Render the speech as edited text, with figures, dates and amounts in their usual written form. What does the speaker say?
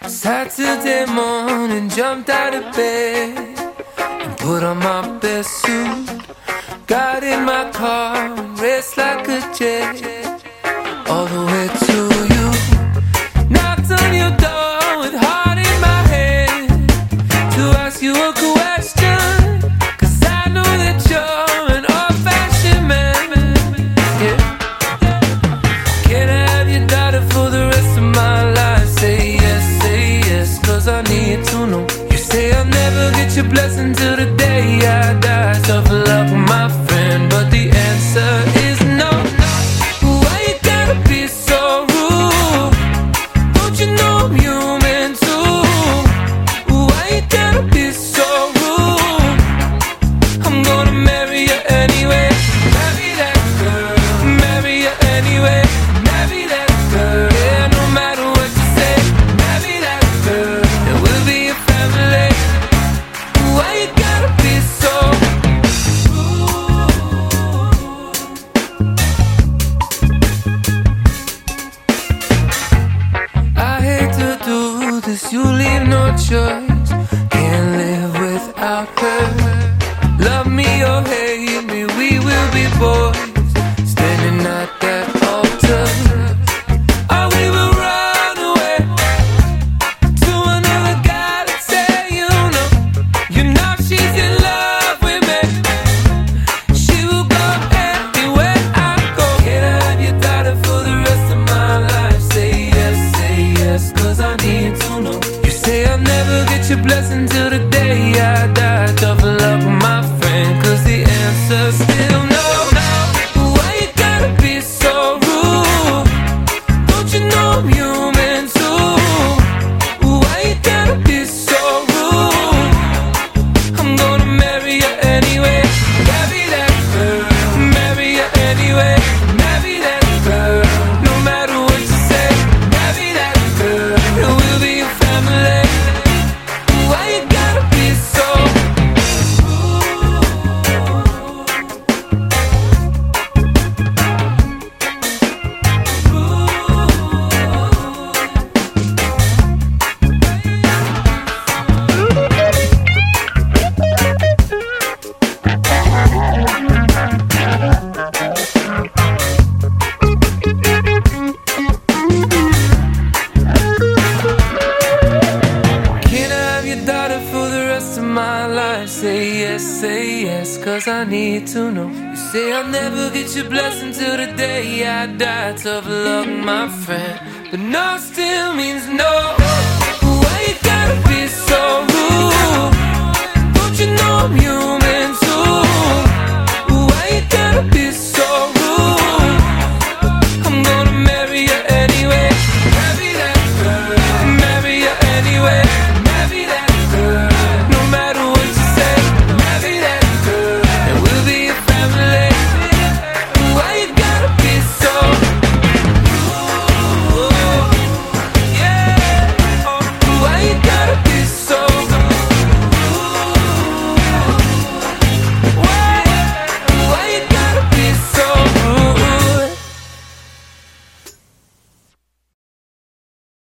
Saturday morning, jumped out of bed and put on my best suit. Got in my car and raced like a jet all the way to you. Knocked on your door with heart in my head to ask you a question, 'cause I know that you're an old-fashioned man. Yeah. Can I have your daughter for the rest of my life? Say yes, 'cause I need to know. You say I'll never get your blessing till the day I die. Tough luck, my friend, but the answer is no. Why you gotta be so rude? Don't you know I'm human too? Why you gotta be so rude? I'm gonna marry you anyway. Marry that girl, marry you anyway. Marry that girl, yeah, no matter what you say. Marry that girl, and we'll be a family. Why you gotta be so rude? I hate to do this, you leave no choice. Can't live without her. Love me or hate me, we will be boys, standing at that altar. Or we will run away to another guy that say you know she's in love with me. She will go anywhere I go. Can I have your daughter for the rest of my life? Say yes, 'cause I need to know. You say I'll never get your blessing till the day I die. Tough luck, my friend, 'cause the answer's still no. Why you gotta be so rude? Don't you know I'm human too? Why you gotta be so rude? I'm gonna marry you anyway. Marry that girl, marry you anyway. Marry that girl, no matter what you say. Marry that girl, and we'll be a family. Why you gotta be so rude? Can I have your daughter for the rest of my life? Say yes, 'cause I need to know. You say I'll never get your blessing till the day I die. Tough luck, my friend, but no still means no. Why you gotta be so